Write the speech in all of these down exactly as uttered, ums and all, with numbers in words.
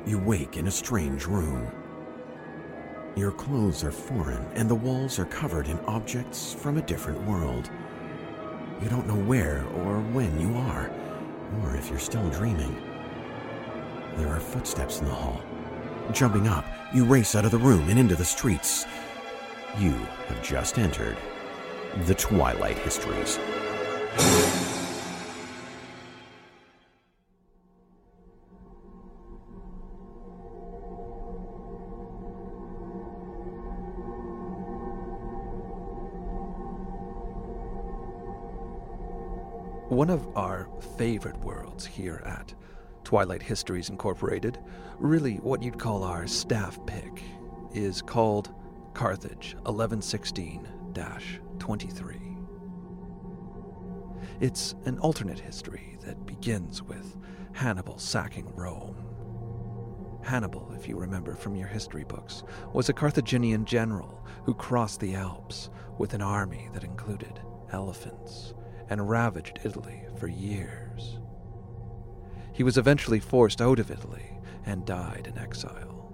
you wake in a strange room. Your clothes are foreign, and the walls are covered in objects from a different world. You don't know where or when you are, or if you're still dreaming. There are footsteps in the hall. Jumping up, you race out of the room and into the streets. You have just entered the Twilight Histories. One of our favorite worlds here at Twilight Histories Incorporated, really what you'd call our staff pick, is called Carthage eleven sixteen dash twenty-three. It's an alternate history that begins with Hannibal sacking Rome. Hannibal, if you remember from your history books, was a Carthaginian general who crossed the Alps with an army that included elephants and ravaged Italy for years. He was eventually forced out of Italy and died in exile.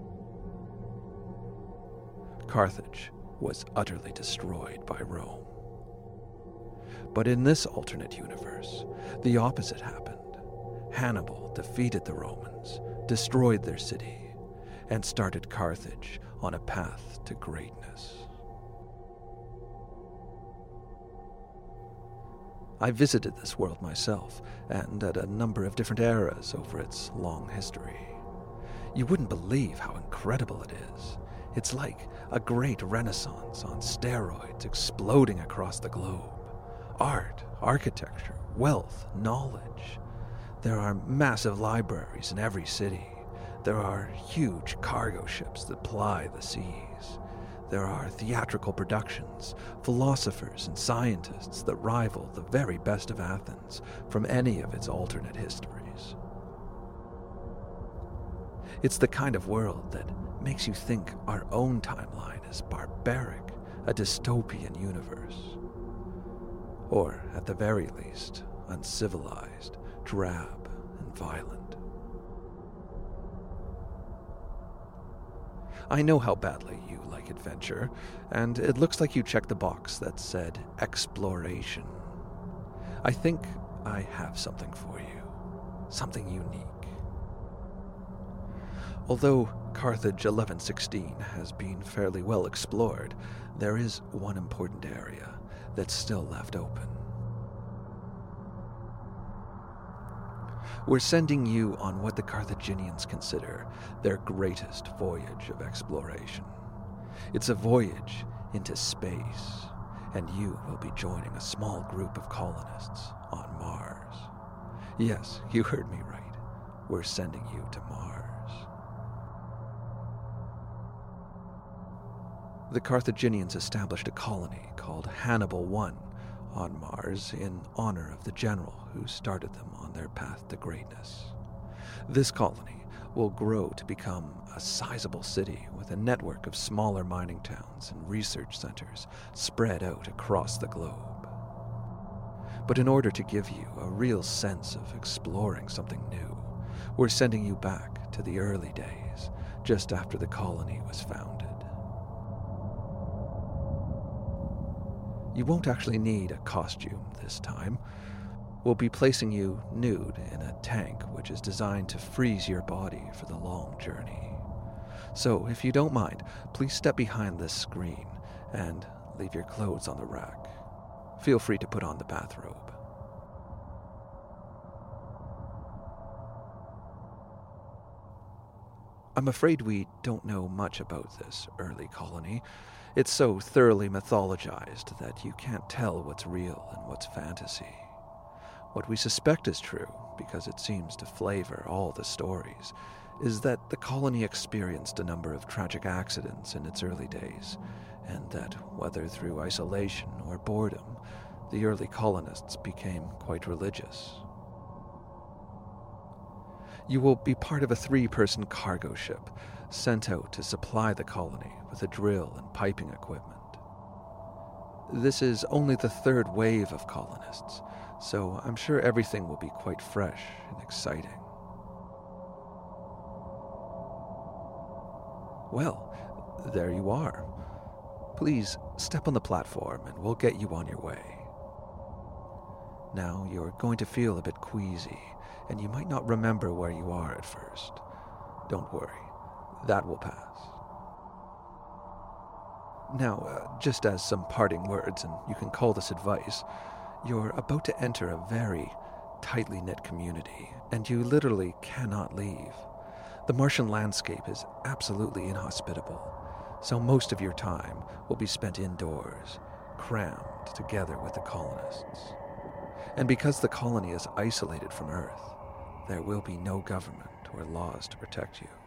Carthage was utterly destroyed by Rome. But in this alternate universe, the opposite happened. Hannibal defeated the Romans, destroyed their city, and started Carthage on a path to greatness. I visited this world myself, and at a number of different eras over its long history. You wouldn't believe how incredible it is. It's like a great renaissance on steroids exploding across the globe. Art, architecture, wealth, knowledge. There are massive libraries in every city. There are huge cargo ships that ply the seas. There are theatrical productions, philosophers and scientists that rival the very best of Athens from any of its alternate histories. It's the kind of world that makes you think our own timeline is barbaric, a dystopian universe. Or, at the very least, uncivilized, drab, and violent. I know how badly you like adventure, and it looks like you checked the box that said exploration. I think I have something for you, something unique. Although Carthage eleven sixteen has been fairly well explored, there is one important area that's still left open. We're sending you on what the Carthaginians consider their greatest voyage of exploration. It's a voyage into space, and you will be joining a small group of colonists on Mars. Yes, you heard me right. We're sending you to Mars. The Carthaginians established a colony called Hannibal One on Mars in honor of the general who started them on their path to greatness. This colony will grow to become a sizable city with a network of smaller mining towns and research centers spread out across the globe. But in order to give you a real sense of exploring something new, we're sending you back to the early days, just after the colony was founded. You won't actually need a costume this time. We'll be placing you nude in a tank which is designed to freeze your body for the long journey. So, if you don't mind, please step behind this screen and leave your clothes on the rack. Feel free to put on the bathrobe. I'm afraid we don't know much about this early colony. It's so thoroughly mythologized that you can't tell what's real and what's fantasy. What we suspect is true, because it seems to flavor all the stories, is that the colony experienced a number of tragic accidents in its early days, and that, whether through isolation or boredom, the early colonists became quite religious. You will be part of a three-person cargo ship sent out to supply the colony with a drill and piping equipment. This is only the third wave of colonists, so I'm sure everything will be quite fresh and exciting. Well, there you are. Please step on the platform and we'll get you on your way. Now you're going to feel a bit queasy, and you might not remember where you are at first. Don't worry, that will pass. Now, uh, just as some parting words, and you can call this advice, you're about to enter a very tightly knit community, and you literally cannot leave. The Martian landscape is absolutely inhospitable, so most of your time will be spent indoors, crammed together with the colonists. And because the colony is isolated from Earth, there will be no government or laws to protect you.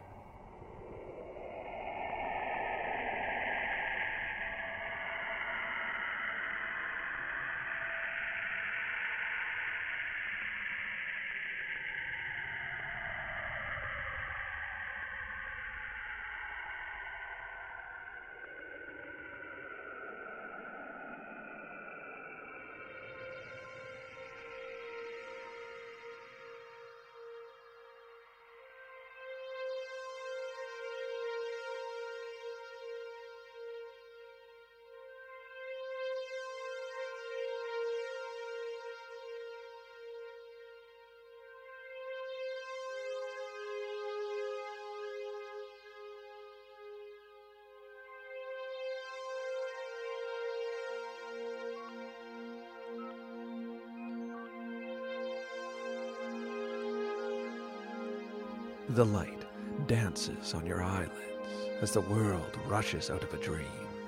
The light dances on your eyelids as the world rushes out of a dream.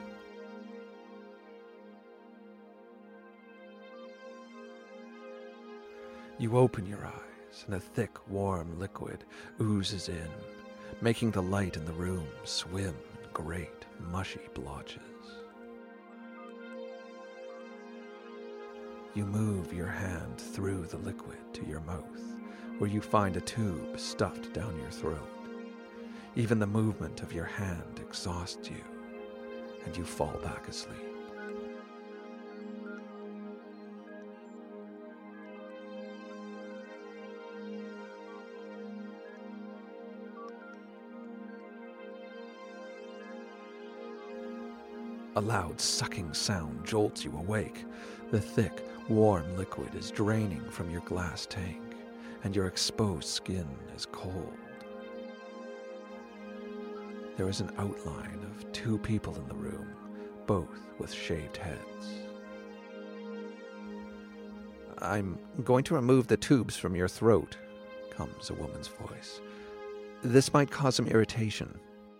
You open your eyes and a thick, warm liquid oozes in, making the light in the room swim in great, mushy blotches. You move your hand through the liquid to your mouth, where you find a tube stuffed down your throat. Even the movement of your hand exhausts you, and you fall back asleep. A loud sucking sound jolts you awake. The thick, warm liquid is draining from your glass tank, and your exposed skin is cold. There is an outline of two people in the room, both with shaved heads. "I'm going to remove the tubes from your throat," comes a woman's voice. "This might cause some irritation."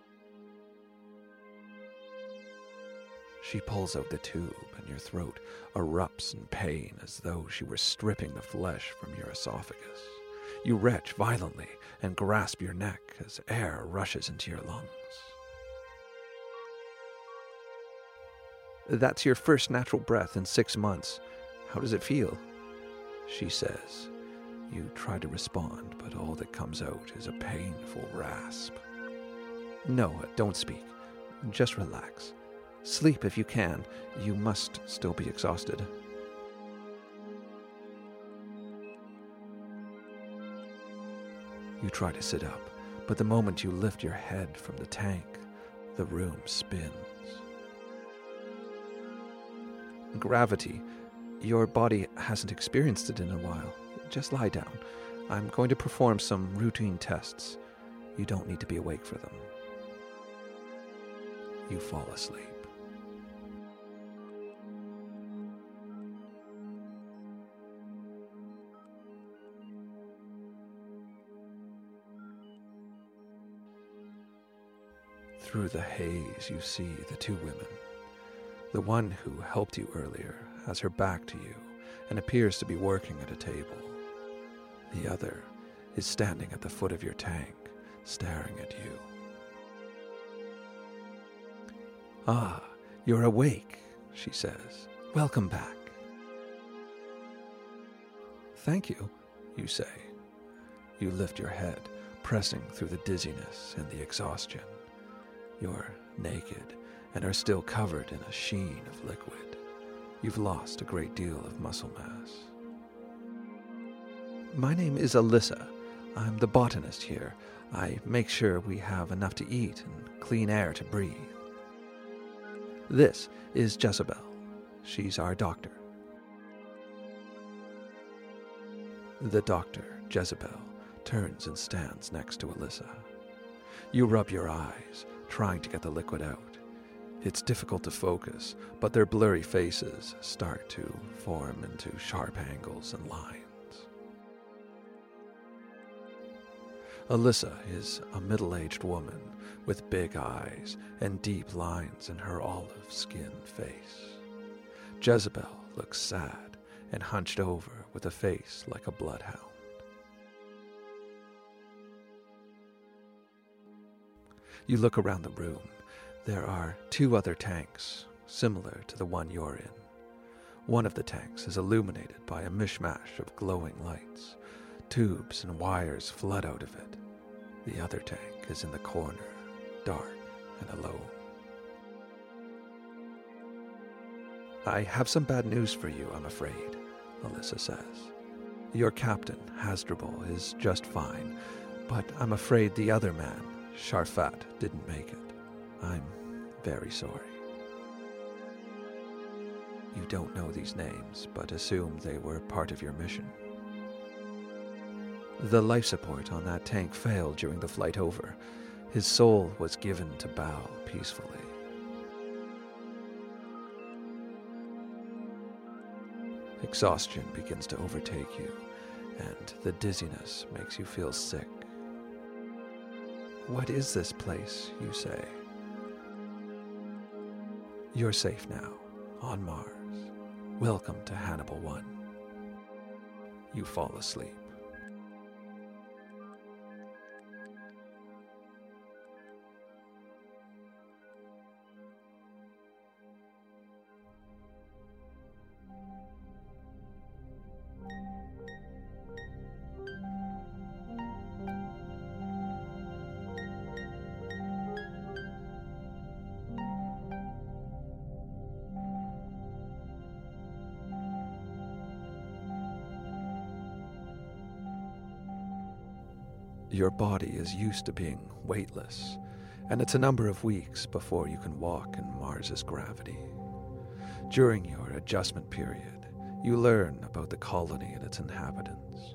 She pulls out the tube, and your throat erupts in pain as though she were stripping the flesh from your esophagus. You retch violently and grasp your neck as air rushes into your lungs. "That's your first natural breath in six months. How does it feel?" she says. You try to respond, but all that comes out is a painful rasp. "No, don't speak. Just relax. Sleep if you can. You must still be exhausted." You try to sit up, but the moment you lift your head from the tank, the room spins. "Gravity. Your body hasn't experienced it in a while. Just lie down. I'm going to perform some routine tests. You don't need to be awake for them." You fall asleep. Through the haze, you see the two women. The one who helped you earlier has her back to you and appears to be working at a table. The other is standing at the foot of your tank, staring at you. "Ah, you're awake," she says. "Welcome back." "Thank you," you say. You lift your head, pressing through the dizziness and the exhaustion. You're naked and are still covered in a sheen of liquid. You've lost a great deal of muscle mass. "My name is Alyssa. I'm the botanist here. I make sure we have enough to eat and clean air to breathe. This is Jezebel. She's our doctor. The doctor, Jezebel, turns and stands next to Alyssa. You rub your eyes, trying to get the liquid out. It's difficult to focus, but their blurry faces start to form into sharp angles and lines. Alyssa is a middle-aged woman with big eyes and deep lines in her olive-skinned face. Jezebel looks sad and hunched over with a face like a bloodhound. You look around the room. There are two other tanks, similar to the one you're in. One of the tanks is illuminated by a mishmash of glowing lights. Tubes and wires flood out of it. The other tank is in the corner, dark and alone. I have some bad news for you, I'm afraid, Alyssa says. Your captain, Hasdrubal, is just fine, but I'm afraid the other man, Sharfat, didn't make it. I'm very sorry. You don't know these names, but assume they were part of your mission. The life support on that tank failed during the flight over. His soul was given to bow peacefully. Exhaustion begins to overtake you, and the dizziness makes you feel sick. What is this place, you say? You're safe now, on Mars. Welcome to Hannibal One. You fall asleep. Your body is used to being weightless, and it's a number of weeks before you can walk in Mars's gravity. During your adjustment period, you learn about the colony and its inhabitants.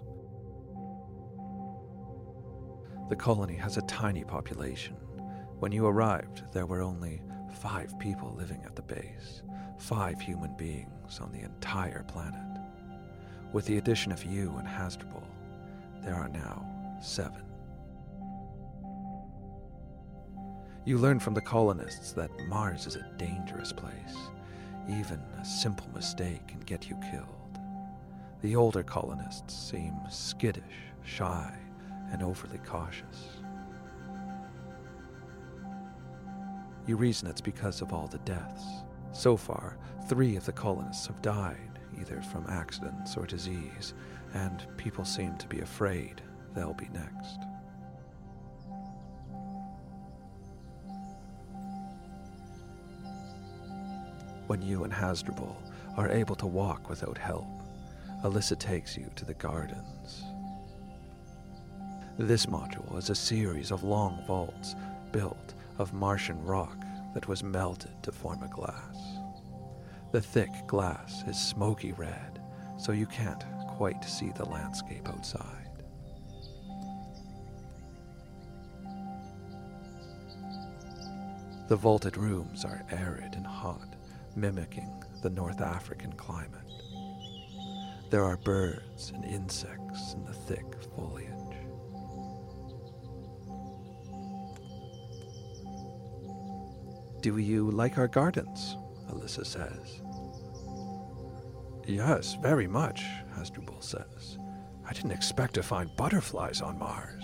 The colony has a tiny population. When you arrived, there were only five people living at the base, five human beings on the entire planet. With the addition of you and Hasdrubal, there are now seven. You learn from the colonists that Mars is a dangerous place. Even a simple mistake can get you killed. The older colonists seem skittish, shy, and overly cautious. You reason it's because of all the deaths. So far, three of the colonists have died, either from accidents or disease, and people seem to be afraid they'll be next. When you and Hasdrubal are able to walk without help, Alyssa takes you to the gardens. This module is a series of long vaults built of Martian rock that was melted to form a glass. The thick glass is smoky red, so you can't quite see the landscape outside. The vaulted rooms are arid and hot, mimicking the North African climate. There are birds and insects in the thick foliage. Do you like our gardens? Alyssa says. Yes, very much, Hasdrubal says. I didn't expect to find butterflies on Mars.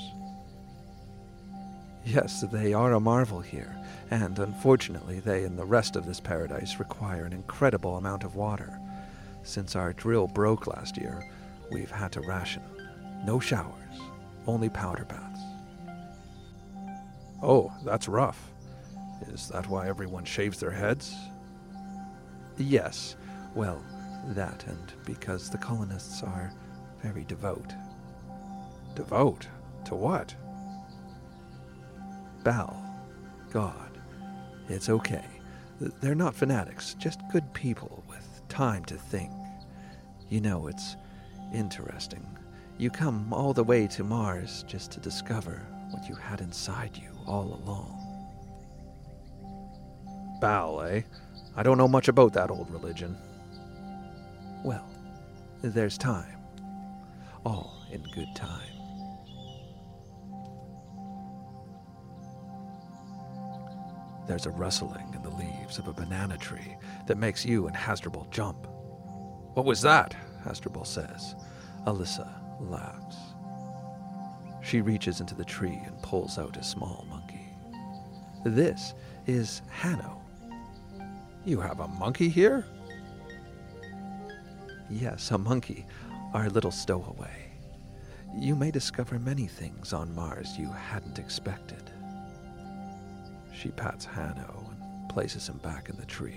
Yes, they are a marvel here, and unfortunately they and the rest of this paradise require an incredible amount of water. Since our drill broke last year, we've had to ration. No showers, only powder baths. Oh, that's rough. Is that why everyone shaves their heads? Yes, well, that and because the colonists are very devout. Devout? To what? Baal. God. It's okay. They're not fanatics, just good people with time to think. You know, it's interesting. You come all the way to Mars just to discover what you had inside you all along. Baal, eh? I don't know much about that old religion. Well, there's time. All in good time. There's a rustling in the leaves of a banana tree that makes you and Hasdrubal jump. What was that? Hasdrubal says. Alyssa laughs. She reaches into the tree and pulls out a small monkey. This is Hanno. You have a monkey here? Yes, a monkey, our little stowaway. You may discover many things on Mars you hadn't expected. She pats Hanno and places him back in the tree.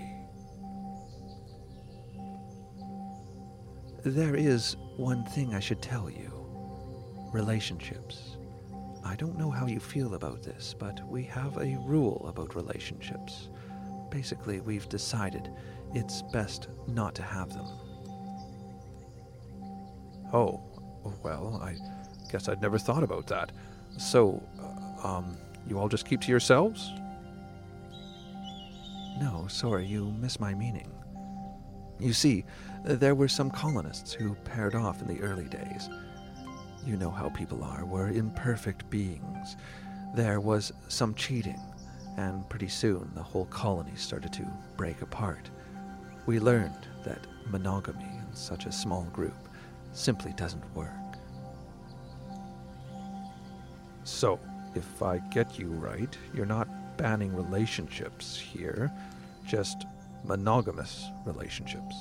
There is one thing I should tell you. Relationships. I don't know how you feel about this, but we have a rule about relationships. Basically, we've decided it's best not to have them. Oh, well, I guess I'd never thought about that. So, uh, um, you all just keep to yourselves? No, sorry, you missed my meaning. You see, there were some colonists who paired off in the early days. You know how people are, we're imperfect beings. There was some cheating, and pretty soon the whole colony started to break apart. We learned that monogamy in such a small group simply doesn't work. So, if I get you right, you're not banning relationships here, just monogamous relationships.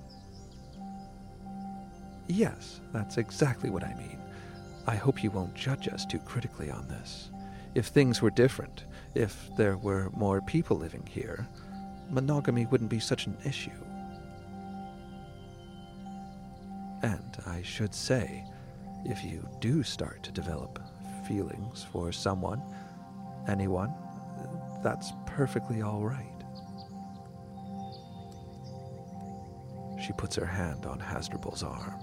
Yes, that's exactly what I mean. I hope you won't judge us too critically on this. If things were different, if there were more people living here, monogamy wouldn't be such an issue. And I should say, if you do start to develop feelings for someone, anyone, that's perfectly all right. She puts her hand on Hasdrubal's arm.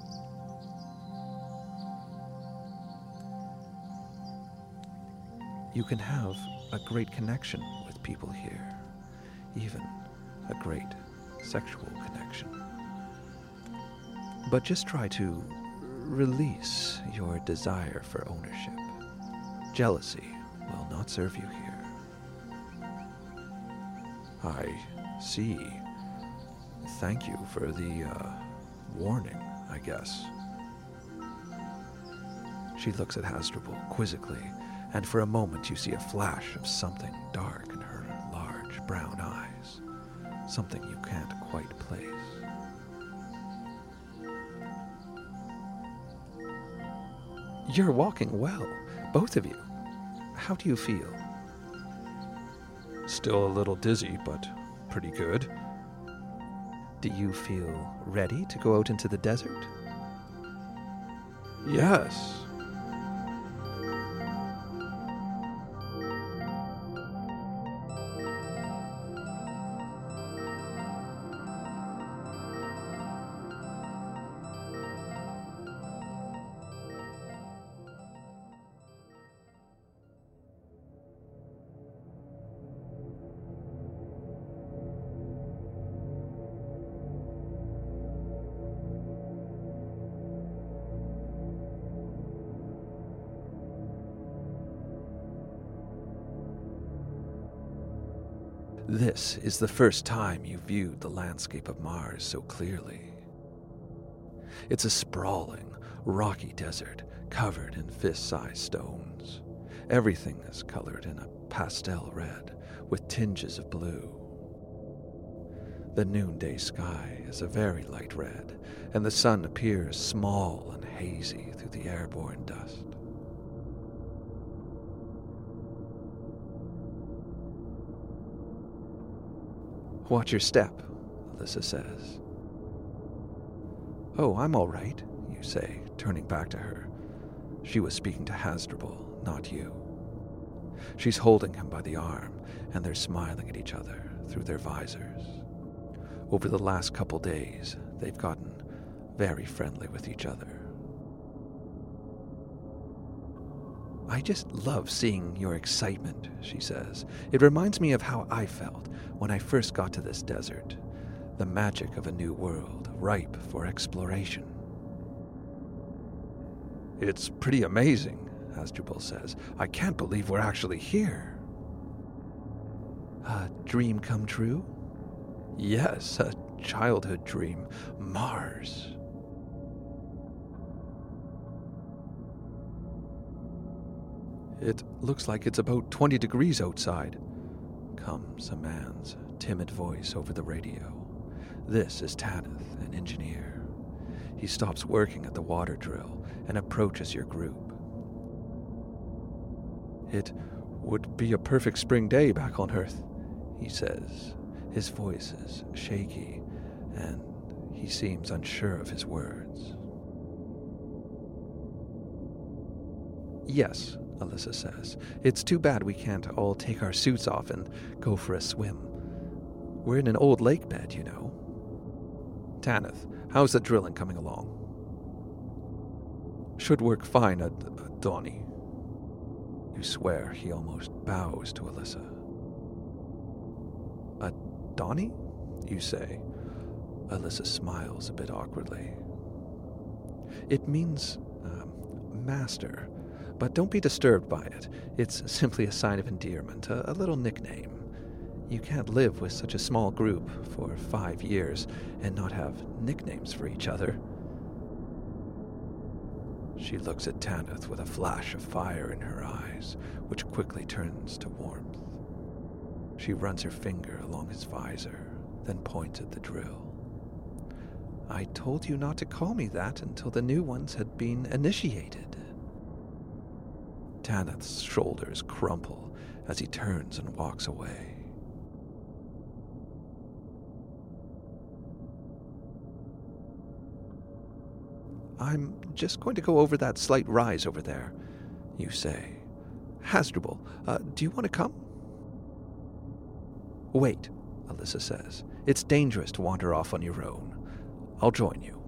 You can have a great connection with people here, even a great sexual connection. But just try to release your desire for ownership. Jealousy will not serve you here. I see. Thank you for the, uh, warning, I guess. She looks at Hasdrubal quizzically, and for a moment you see a flash of something dark in her large brown eyes. Something you can't quite place. You're walking well, both of you. How do you feel? Still a little dizzy, but pretty good. Do you feel ready to go out into the desert? Yes. This is the first time you viewed the landscape of Mars so clearly. It's a sprawling, rocky desert covered in fist-sized stones. Everything is colored in a pastel red with tinges of blue. The noonday sky is a very light red, and the sun appears small and hazy through the airborne dust. Watch your step, Alyssa says. Oh, I'm all right, you say, turning back to her. She was speaking to Hasdrubal, not you. She's holding him by the arm, and they're smiling at each other through their visors. Over the last couple days, they've gotten very friendly with each other. I just love seeing your excitement, she says. It reminds me of how I felt when I first got to this desert. The magic of a new world, ripe for exploration. It's pretty amazing, Hasdrubal says. I can't believe we're actually here. A dream come true? Yes, a childhood dream. Mars. It looks like it's about twenty degrees outside, comes a man's timid voice over the radio. This is Tanith, an engineer. He stops working at the water drill and approaches your group. It would be a perfect spring day back on Earth, he says. His voice is shaky, and he seems unsure of his words. Yes, Alyssa says. It's too bad we can't all take our suits off and go for a swim. We're in an old lake bed, you know. Tanith, how's the drilling coming along? Should work fine at, at Donny. You swear he almost bows to Alyssa. A Donny? You say. Alyssa smiles a bit awkwardly. It means um, master, but don't be disturbed by it. It's simply a sign of endearment, a, a little nickname. You can't live with such a small group for five years and not have nicknames for each other. She looks at Tanith with a flash of fire in her eyes, which quickly turns to warmth. She runs her finger along his visor, then points at the drill. I told you not to call me that until the new ones had been initiated. Tanith's shoulders crumple as he turns and walks away. I'm just going to go over that slight rise over there, you say. Hasdrubal, uh, do you want to come? Wait, Alyssa says. It's dangerous to wander off on your own. I'll join you.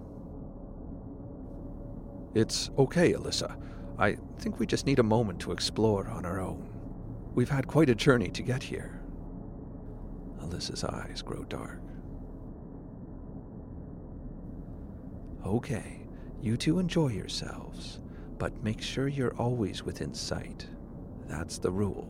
It's okay, Alyssa. I think we just need a moment to explore on our own. We've had quite a journey to get here. Alyssa's eyes grow dark. Okay. You two enjoy yourselves, but make sure you're always within sight. That's the rule.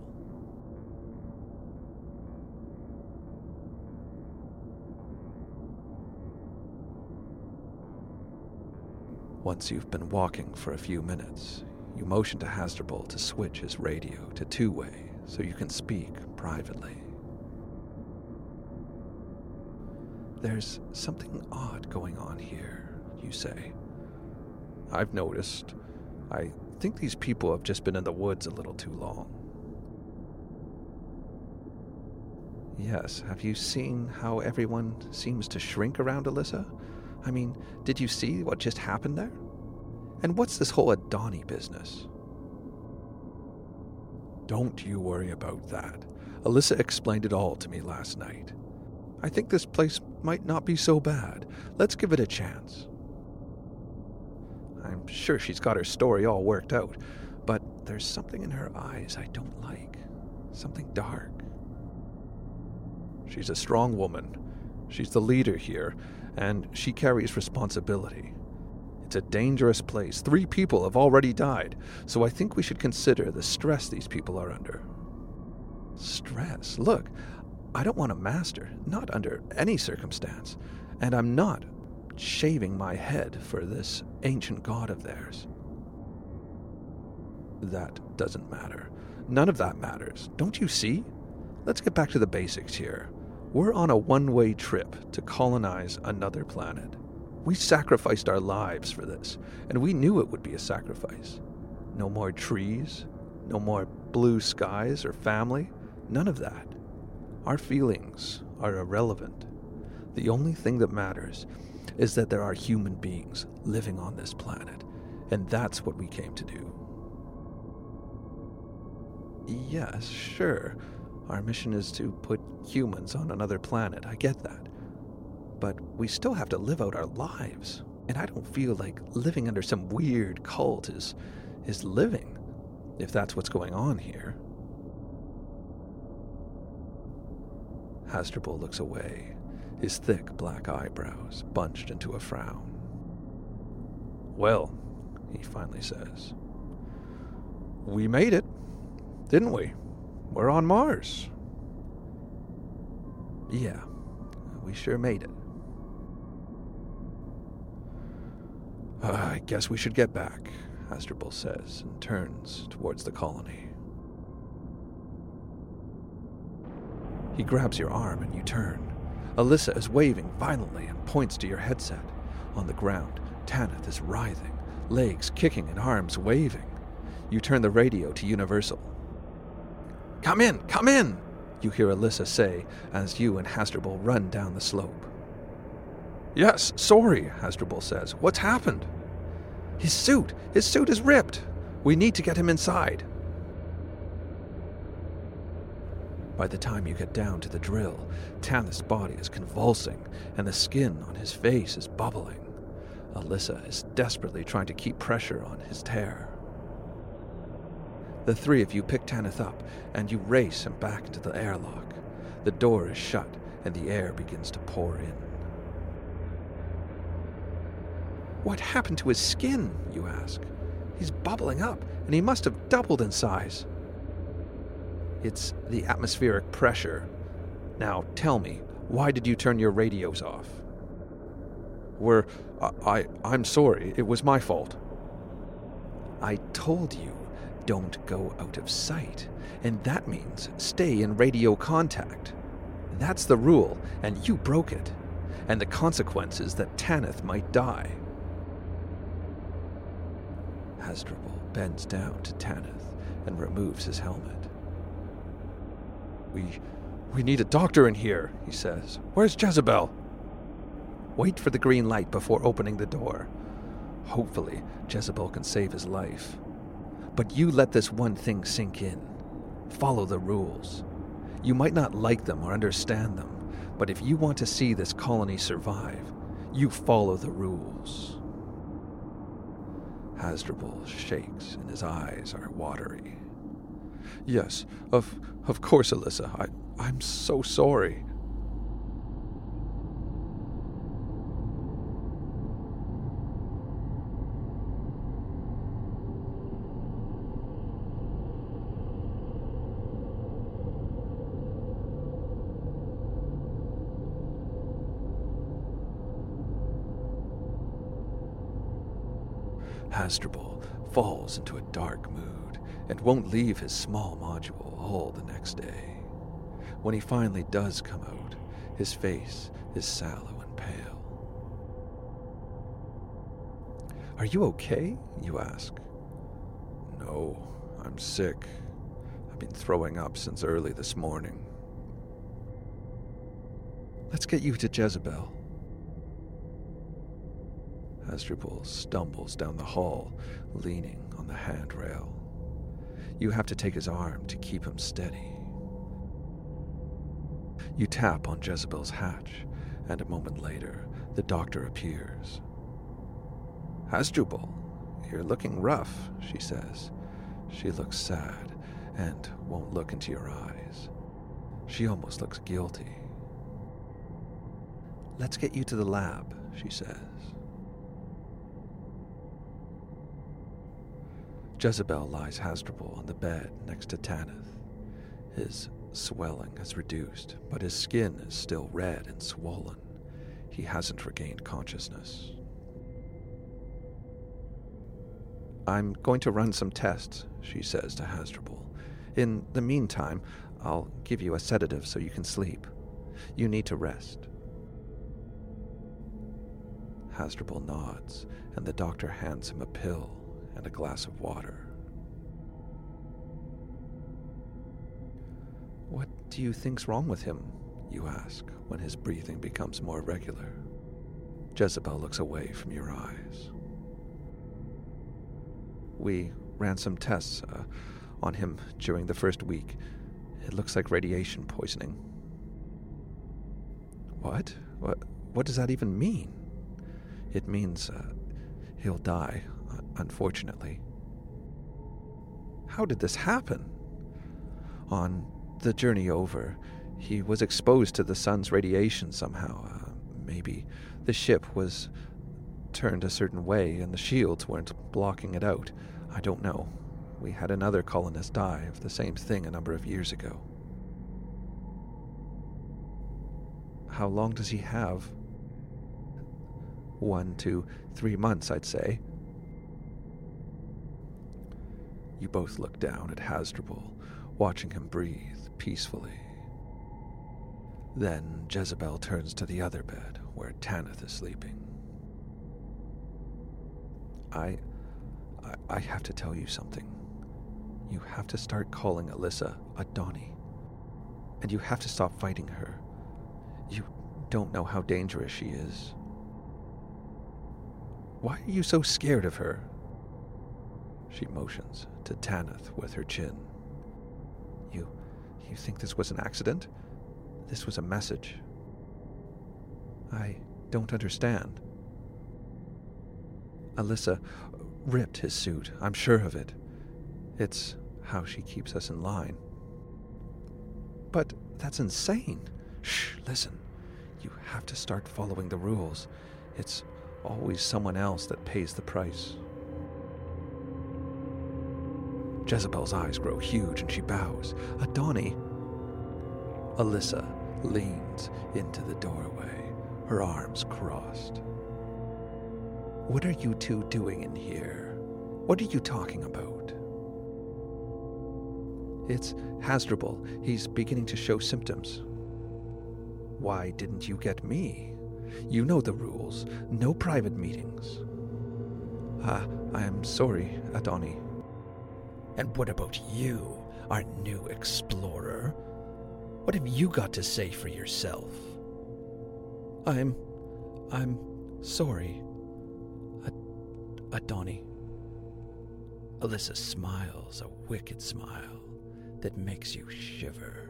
Once you've been walking for a few minutes, you motion to Hasdrubal to switch his radio to two-way so you can speak privately. There's something odd going on here, you say. I've noticed. I think these people have just been in the woods a little too long. Yes, have you seen how everyone seems to shrink around Alyssa? I mean, did you see what just happened there? And what's this whole Adani business? Don't you worry about that. Alyssa explained it all to me last night. I think this place might not be so bad. Let's give it a chance. I'm sure she's got her story all worked out, but there's something in her eyes I don't like. Something dark. She's a strong woman. She's the leader here, and she carries responsibility. It's a dangerous place. Three people have already died, so I think we should consider the stress these people are under. Stress? Look, I don't want a master, not under any circumstance, and I'm not shaving my head for this ancient god of theirs. That doesn't matter. None of that matters. Don't you see? Let's get back to the basics here. We're on a one-way trip to colonize another planet. We sacrificed our lives for this, and we knew it would be a sacrifice. No more trees, no more blue skies or family, none of that. Our feelings are irrelevant. The only thing that matters is that there are human beings living on this planet, And that's what we came to do. Yes, sure. Our mission is to put humans on another planet. I get that. But we still have to live out our lives. And I don't feel like living under some weird cult is, is living, if that's what's going on here. Hasdrubal looks away, his thick black eyebrows bunched into a frown. Well, he finally says, we made it, didn't we? We're on Mars. Yeah, we sure made it. Uh, I guess we should get back, Hasdrubal says, and turns towards the colony. He grabs your arm and you turn. Alyssa is waving violently and points to your headset. On the ground, Tanith is writhing, legs kicking and arms waving. You turn the radio to Universal. Come in, come in, you hear Alyssa say as you and Hasdrubal run down the slope. Yes, sorry, Hasdrubal says. What's happened? His suit! His suit is ripped! We need to get him inside. By the time you get down to the drill, Tanith's body is convulsing and the skin on his face is bubbling. Alyssa is desperately trying to keep pressure on his tear. The three of you pick Tanith up and you race him back into the airlock. The door is shut and the air begins to pour in. What happened to his skin, you ask? He's bubbling up, and he must have doubled in size. It's the atmospheric pressure. Now, tell me, why did you turn your radios off? We're... I, I, I'm sorry, it was my fault. I told you, don't go out of sight, and that means stay in radio contact. That's the rule, and you broke it, and the consequence is that Tanith might die. Hasdrubal bends down to Tanith and removes his helmet. We we need a doctor in here, he says. Where's Jezebel? Wait for the green light before opening the door. Hopefully, Jezebel can save his life. But you let this one thing sink in. Follow the rules. You might not like them or understand them, but if you want to see this colony survive, you follow the rules. Hasdrubal shakes and his eyes are watery. Yes, of of course, Alyssa. I, I'm so sorry. Hasdrubal falls into a dark mood and won't leave his small module all the next day. When he finally does come out, his face is sallow and pale. Are you okay? You ask. No, I'm sick. I've been throwing up since early this morning. Let's get you to Jezebel. Hasdrubal stumbles down the hall, leaning on the handrail. You have to take his arm to keep him steady. You tap on Jezebel's hatch, and a moment later, the doctor appears. Hasdrubal, you're looking rough, she says. She looks sad and won't look into your eyes. She almost looks guilty. Let's get you to the lab, she says. Jezebel lies Hasdrubal on the bed next to Tanith. His swelling has reduced, but his skin is still red and swollen. He hasn't regained consciousness. I'm going to run some tests, she says to Hasdrubal. In the meantime, I'll give you a sedative so you can sleep. You need to rest. Hasdrubal nods, and the doctor hands him a pill and a glass of water. What do you think's wrong with him? You ask, when his breathing becomes more regular. Jezebel looks away from your eyes. We ran some tests uh, on him during the first week. It looks like radiation poisoning. What? What, what does that even mean? It means uh, he'll die, uh, unfortunately. How did this happen? On the journey over, he was exposed to the sun's radiation somehow. Uh, maybe the ship was turned a certain way and the shields weren't blocking it out. I don't know. We had another colonist die of the same thing a number of years ago. How long does he have? One to three months, I'd say. You both look down at Hasdrubal, watching him breathe peacefully. Then Jezebel turns to the other bed, where Tanith is sleeping. I, I... I have to tell you something. You have to start calling Alyssa Adani. And you have to stop fighting her. You don't know how dangerous she is. Why are you so scared of her? She motions to Tanith with her chin. You... you think this was an accident? This was a message. I don't understand. Alyssa ripped his suit, I'm sure of it. It's how she keeps us in line. But that's insane. Shh, listen. You have to start following the rules. It's always someone else that pays the price. Jezebel's eyes grow huge and she bows. Adani. Alyssa leans into the doorway, her arms crossed. What are you two doing in here? What are you talking about? It's Hasdrubal. He's beginning to show symptoms. Why didn't you get me? You know the rules. No private meetings. Ah, I am sorry, Adani. And what about you, our new explorer? What have you got to say for yourself? I'm... I'm sorry, Ad- Adani. Alyssa smiles a wicked smile that makes you shiver.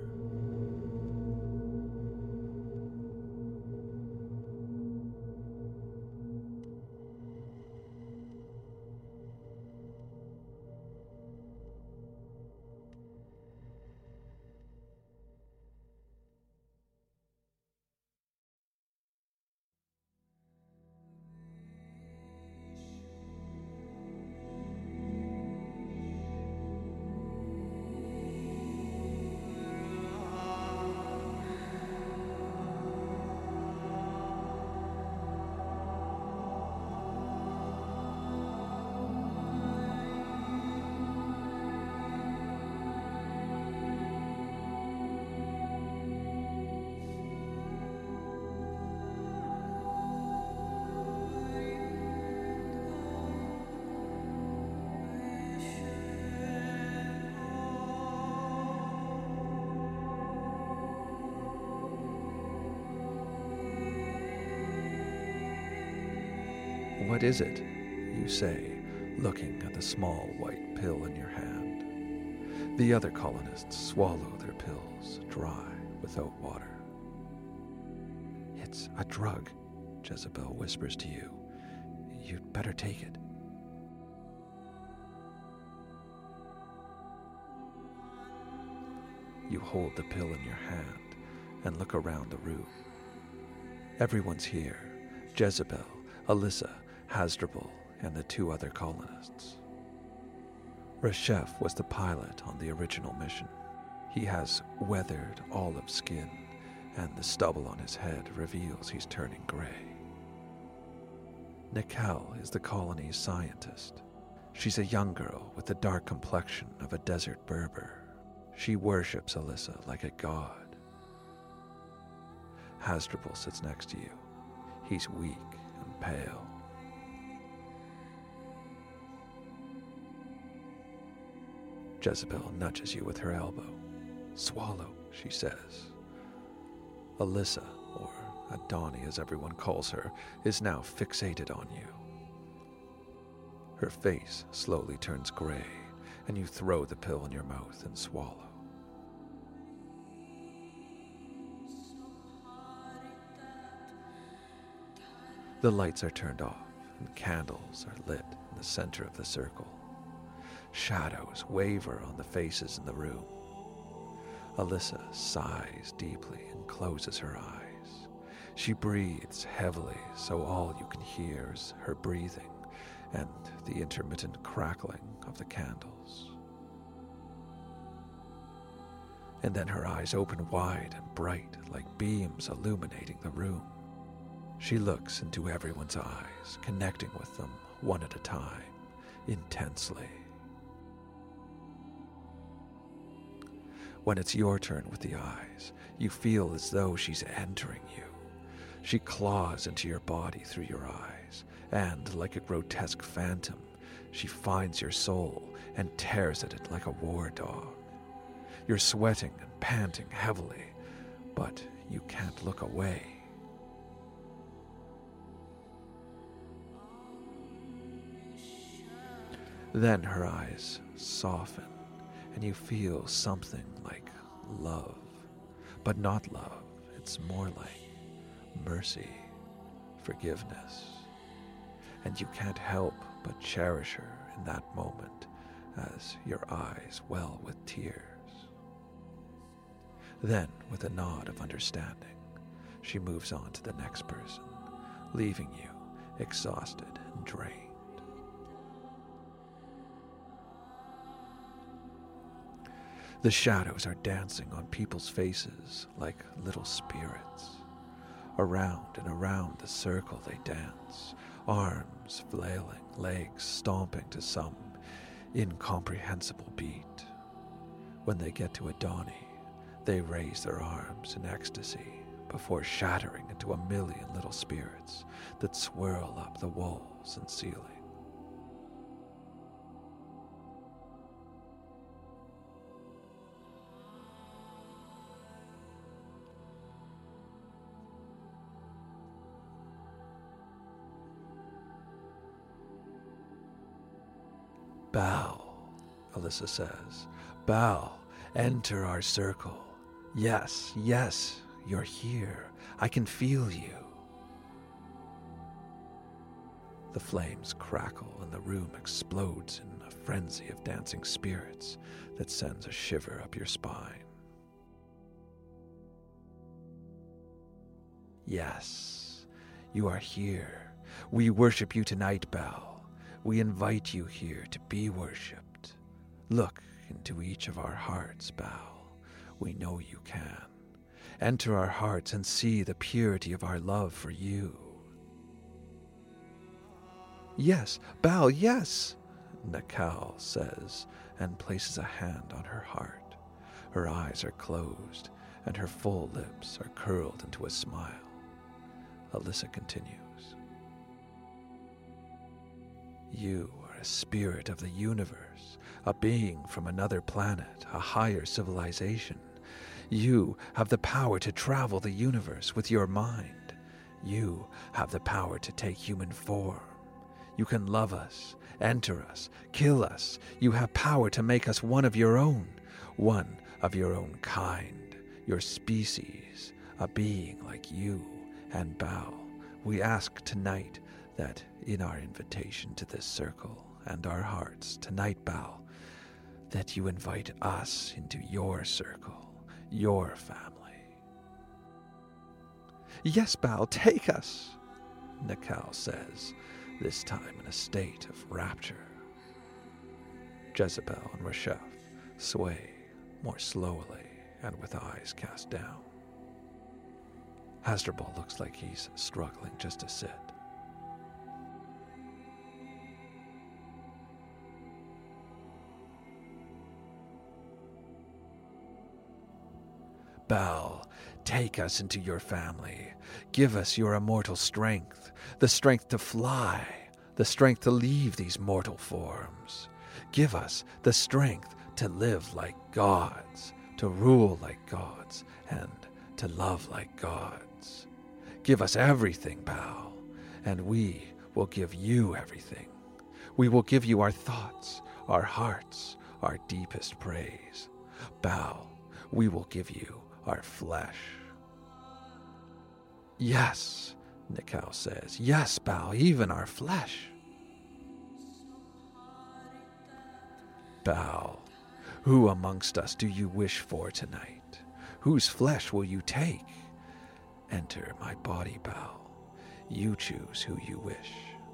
What is it? You say, looking at the small white pill in your hand. The other colonists swallow their pills dry without water. It's a drug, Jezebel whispers to you. You'd better take it. You hold the pill in your hand and look around the room. Everyone's here. Jezebel, Alyssa, Hasdrubal, and the two other colonists. Reshef was the pilot on the original mission. He has weathered olive skin, and the stubble on his head reveals he's turning gray. Nikal is the colony's scientist. She's a young girl with the dark complexion of a desert Berber. She worships Alyssa like a god. Hasdrubal sits next to you. He's weak and pale. Jezebel nudges you with her elbow. Swallow, she says. Alyssa, or Adani as everyone calls her, is now fixated on you. Her face slowly turns gray, and you throw the pill in your mouth and swallow. The lights are turned off, and candles are lit in the center of the circle. Shadows waver on the faces in the room. Alyssa sighs deeply and closes her eyes. She breathes heavily, so all you can hear is her breathing and the intermittent crackling of the candles. And then her eyes open wide and bright, like beams illuminating the room. She looks into everyone's eyes, connecting with them one at a time, intensely. When it's your turn with the eyes, you feel as though she's entering you. She claws into your body through your eyes, and like a grotesque phantom, she finds your soul and tears at it like a war dog. You're sweating and panting heavily, but you can't look away. Then her eyes soften, and you feel something like love. But not love, it's more like mercy, forgiveness. And you can't help but cherish her in that moment as your eyes well with tears. Then, with a nod of understanding, she moves on to the next person, leaving you exhausted and drained. The shadows are dancing on people's faces like little spirits. Around and around the circle they dance, arms flailing, legs stomping to some incomprehensible beat. When they get to Adani, they raise their arms in ecstasy before shattering into a million little spirits that swirl up the walls and ceiling. Bow, Alyssa says. Bow, enter our circle. Yes, yes, you're here. I can feel you. The flames crackle and the room explodes in a frenzy of dancing spirits that sends a shiver up your spine. Yes, you are here. We worship you tonight, Bow. We invite you here to be worshipped. Look into each of our hearts, Bow. We know you can. Enter our hearts and see the purity of our love for you. Yes, Bow, yes, Nakal says, and places a hand on her heart. Her eyes are closed, and her full lips are curled into a smile. Alyssa continues. You are a spirit of the universe, a being from another planet, a higher civilization. You have the power to travel the universe with your mind. You have the power to take human form. You can love us, enter us, kill us. You have power to make us one of your own, one of your own kind, your species, a being like you and Bow. We ask tonight that in our invitation to this circle and our hearts tonight, Bow, that you invite us into your circle, your family. Yes, Bow, take us, Nakal says, this time in a state of rapture. Jezebel and Rashef sway more slowly and with eyes cast down. Hasdrubal looks like he's struggling just to sit. Bow, take us into your family. Give us your immortal strength, the strength to fly, the strength to leave these mortal forms. Give us the strength to live like gods, to rule like gods, and to love like gods. Give us everything, Bow, and we will give you everything. We will give you our thoughts, our hearts, our deepest praise. Baal, we will give you our flesh. Yes, Nikau says. Yes, Baal, even our flesh. Baal, who amongst us do you wish for tonight? Whose flesh will you take? Enter my body, Baal. You choose who you wish.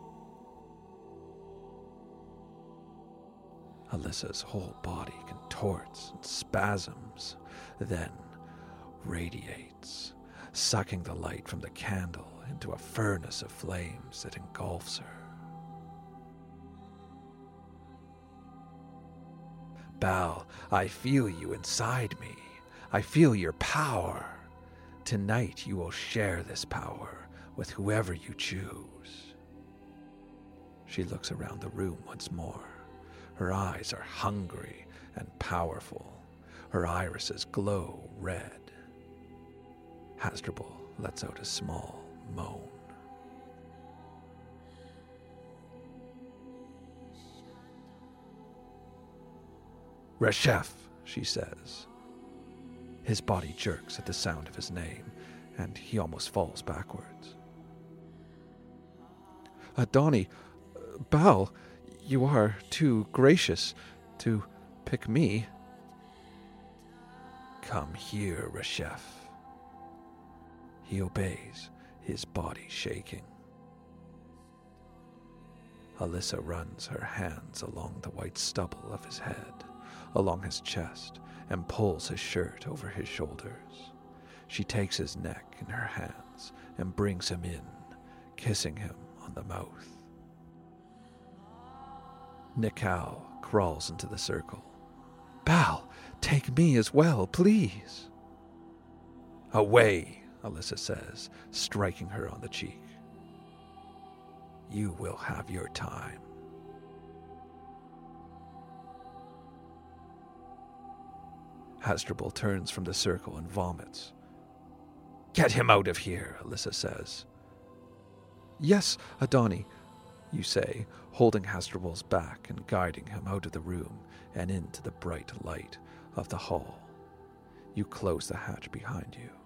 Alyssa's whole body contorts and spasms, then radiates, sucking the light from the candle into a furnace of flames that engulfs her. Baal, I feel you inside me. I feel your power. Tonight you will share this power with whoever you choose. She looks around the room once more. Her eyes are hungry and powerful. Her irises glow red. Hasdrubal lets out a small moan. Reshef, she says. His body jerks at the sound of his name, and he almost falls backwards. Adani, Baal, you are too gracious to pick me. Come here, Reshef. He obeys, his body shaking. Alyssa runs her hands along the white stubble of his head, along his chest, and pulls his shirt over his shoulders. She takes his neck in her hands and brings him in, kissing him on the mouth. Nikau crawls into the circle. Baal, take me as well, please. Away, Alyssa says, striking her on the cheek. You will have your time. Hasdrubal turns from the circle and vomits. Get him out of here, Alyssa says. Yes, Adani, you say, holding Hasdrubal's back and guiding him out of the room and into the bright light of the hall. You close the hatch behind you.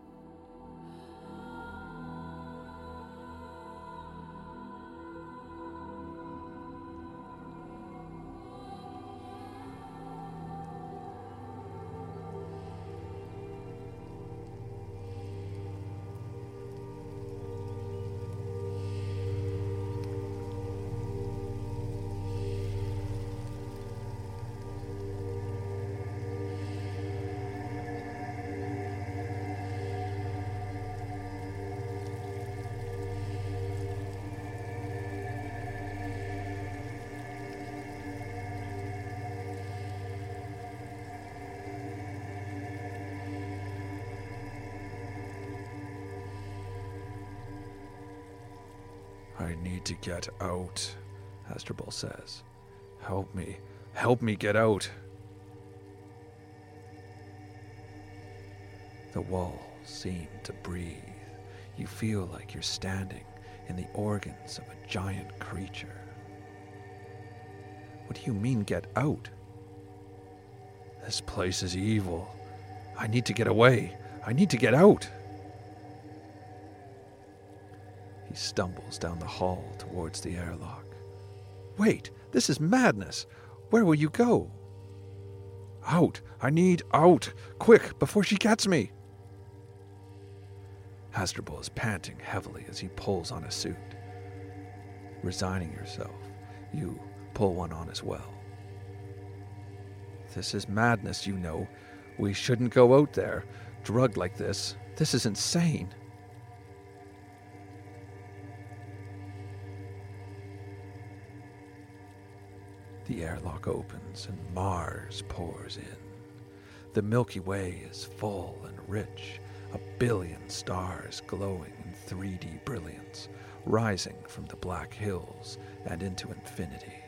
I need to get out, Hasdrubal says. Help me. Help me get out. The walls seem to breathe. You feel like you're standing in the organs of a giant creature. What do you mean, get out? This place is evil. I need to get away. I need to get out. He stumbles down the hall towards the airlock. Wait, this is madness. Where will you go? Out. I need out. Quick, before she gets me. Hasdrubal is panting heavily as he pulls on a suit. Resigning yourself, you pull one on as well. This is madness, you know. We shouldn't go out there, drugged like this. This is insane. The airlock opens and Mars pours in. The Milky Way is full and rich, a billion stars glowing in three D brilliance, rising from the black hills and into infinity.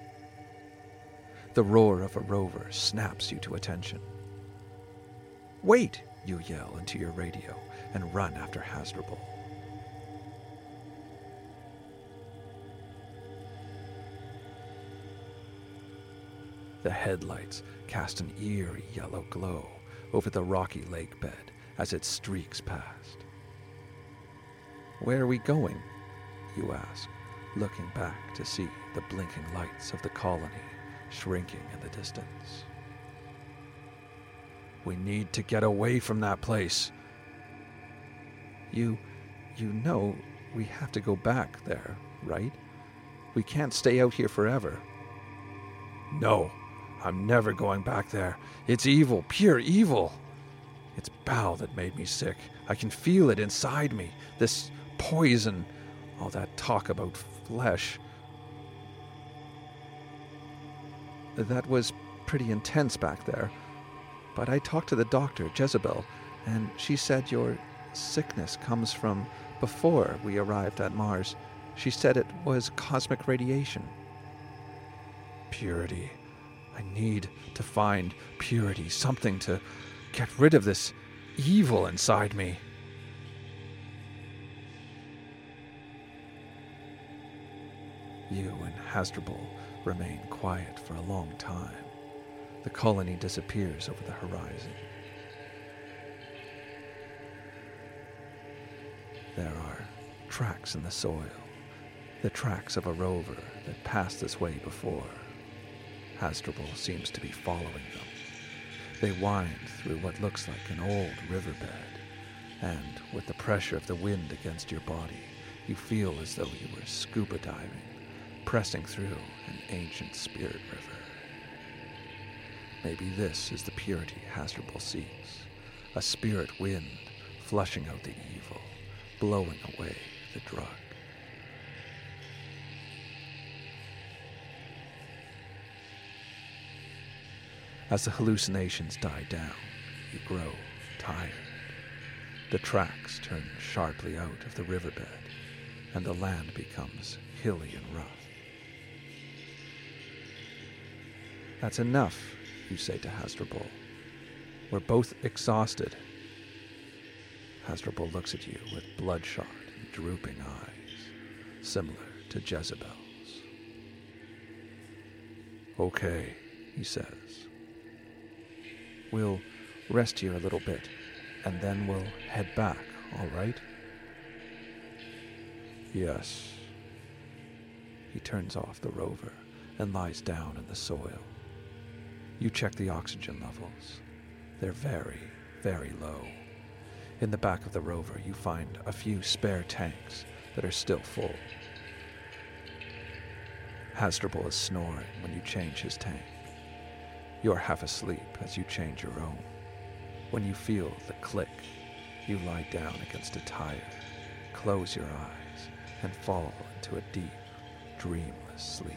The roar of a rover snaps you to attention. Wait, you yell into your radio and run after Hasdrubal. The headlights cast an eerie yellow glow over the rocky lake bed as it streaks past. "Where are we going?" you ask, looking back to see the blinking lights of the colony shrinking in the distance. "We need to get away from that place." You, you know we have to go back there, right? We can't stay out here forever." "No, I'm never going back there. It's evil, pure evil. It's Bao that made me sick. I can feel it inside me. This poison, all that talk about flesh." "That was pretty intense back there. But I talked to the doctor, Jezebel, and she said your sickness comes from before we arrived at Mars. She said it was cosmic radiation." "Purity. I need to find purity, something to get rid of this evil inside me." You and Hasdrubal remain quiet for a long time. The colony disappears over the horizon. There are tracks in the soil, the tracks of a rover that passed this way before. Hasdrubal seems to be following them. They wind through what looks like an old riverbed, and with the pressure of the wind against your body, you feel as though you were scuba diving, pressing through an ancient spirit river. Maybe this is the purity Hasdrubal seeks, a spirit wind flushing out the evil, blowing away the drug. As the hallucinations die down, you grow tired. The tracks turn sharply out of the riverbed, and the land becomes hilly and rough. "That's enough," you say to Hasdrubal. "We're both exhausted." Hasdrubal looks at you with bloodshot and drooping eyes, similar to Jezebel's. "Okay," he says. "We'll rest here a little bit, and then we'll head back, all right?" "Yes." He turns off the rover and lies down in the soil. You check the oxygen levels. They're very, very low. In the back of the rover, you find a few spare tanks that are still full. Hasdrubal is snoring when you change his tank. You're half asleep as you change your own. When you feel the click, you lie down against a tire, close your eyes, and fall into a deep, dreamless sleep.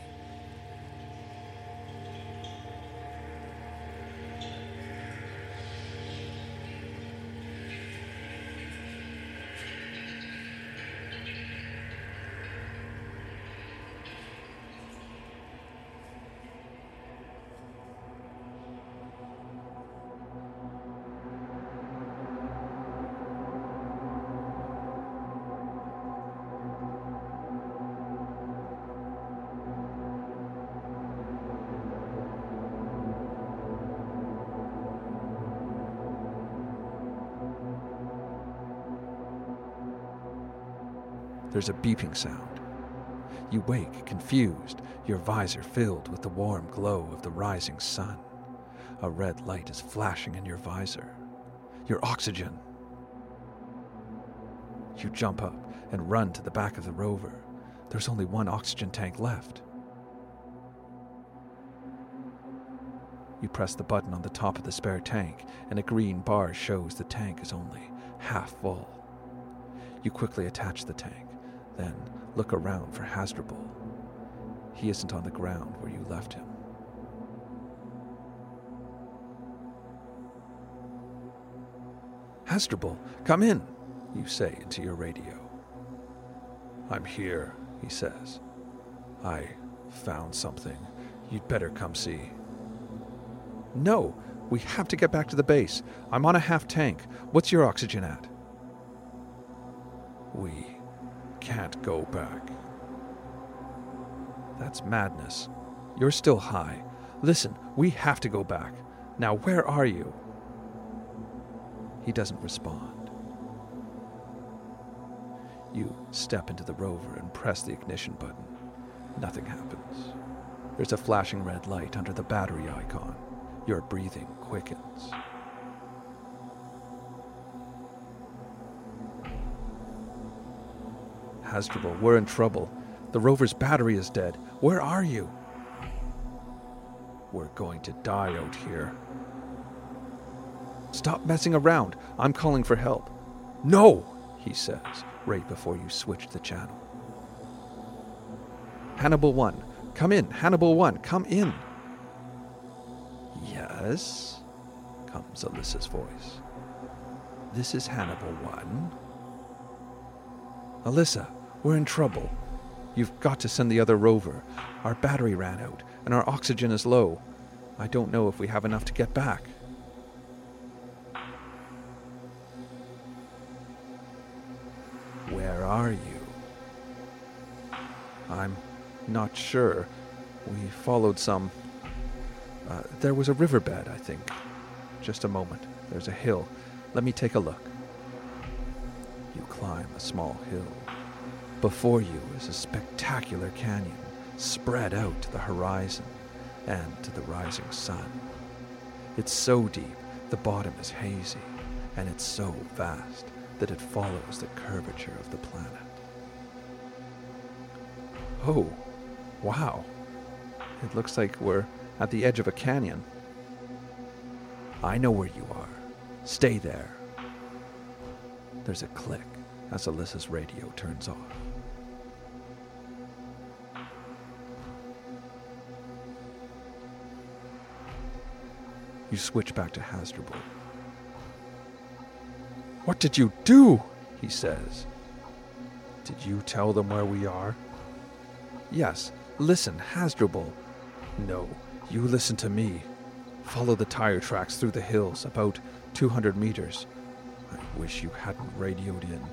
There's a beeping sound. You wake, confused, your visor filled with the warm glow of the rising sun. A red light is flashing in your visor. Your oxygen! You jump up and run to the back of the rover. There's only one oxygen tank left. You press the button on the top of the spare tank, and a green bar shows the tank is only half full. You quickly attach the tank, then look around for Hasdrubal. He isn't on the ground where you left him. "Hasdrubal, come in," you say into your radio. "I'm here," he says. "I found something. You'd better come see." "No, we have to get back to the base. I'm on a half tank. What's your oxygen at?" "We can't go back." "That's madness. You're still high. Listen, we have to go back. Now, where are you? He doesn't respond. You step into the rover and press the ignition button. Nothing happens. There's a flashing red light under the battery icon. Your breathing quickens. Hasdrubal, we're in trouble. The rover's battery is dead. Where are you? We're going to die out here. Stop messing around. I'm calling for help. No, he says, right before you switch the channel. Hannibal one, come in. Hannibal one, come in. Yes, comes Alyssa's voice. This is Hannibal one. Alyssa, we're in trouble. You've got to send the other rover. Our battery ran out, and our oxygen is low. I don't know if we have enough to get back. Where are you? I'm not sure. We followed some... Uh, there was a riverbed, I think. Just a moment. There's a hill. Let me take a look. You climb a small hill. Before you is a spectacular canyon, spread out to the horizon and to the rising sun. It's so deep, the bottom is hazy, and it's so vast that it follows the curvature of the planet. Oh, wow. It looks like we're at the edge of a canyon. I know where you are. Stay there. There's a click as Alyssa's radio turns off. You switch back to Hasdrubal. What did you do? He says. Did you tell them where we are? Yes. Listen, Hasdrubal. No, you listen to me. Follow the tire tracks through the hills, about two hundred meters. I wish you hadn't radioed in.